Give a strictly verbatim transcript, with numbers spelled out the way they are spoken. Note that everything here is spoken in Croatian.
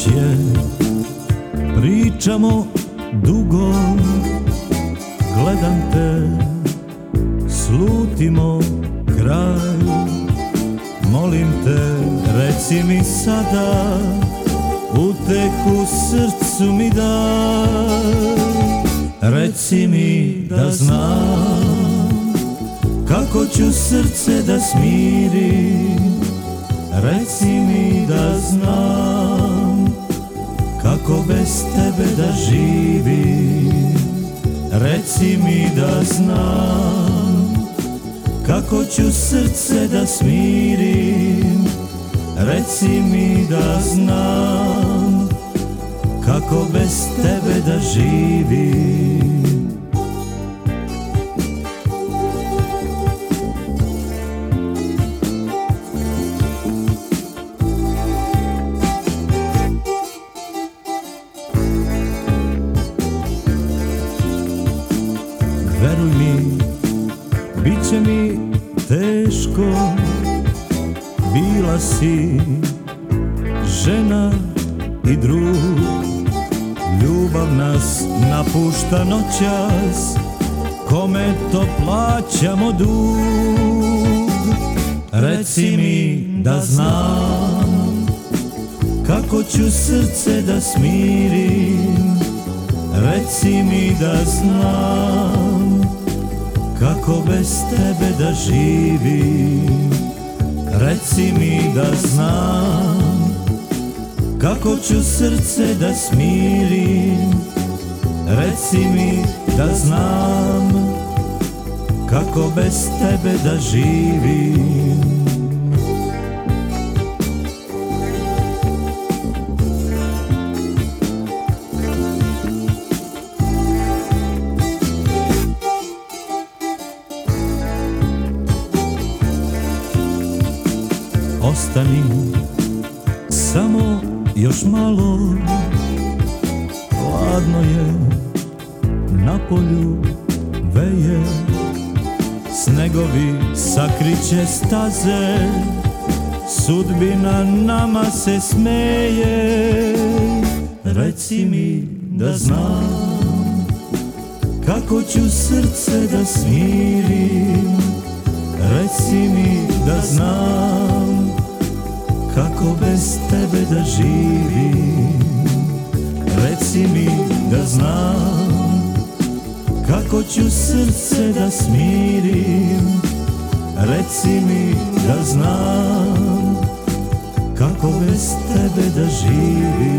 je, pričamo dugo, gledam te, slutimo kraj. Molim te, reci mi sada, utehu srcu mi daj. Reci mi da znam kako ću srce da smirim. Reci mi da znam kako bez tebe da živim. Reci mi da znam kako ću srce da smirim. Reci mi da znam kako bez tebe da živim. Veruj mi, bit će mi teško. Bila si žena i drug, ljubav nas napušta noćas, kome to plaćamo dug. Reci mi da znam kako ću srce da smirim. Reci mi da znam kako bez tebe da živim. Reci mi da znam kako ću srce da smirim. Reci mi da znam kako bez tebe da živim. Ostani samo još malo, hladno je, na polju veje, snegovi sakriće staze, sudbina nama se smeje. Reci mi da znam kako ću srce da smirim. Reci mi da znam kako bez tebe da živim. Reci mi da znam kako ću srce da smirim. Reci mi da znam kako bez tebe da živim.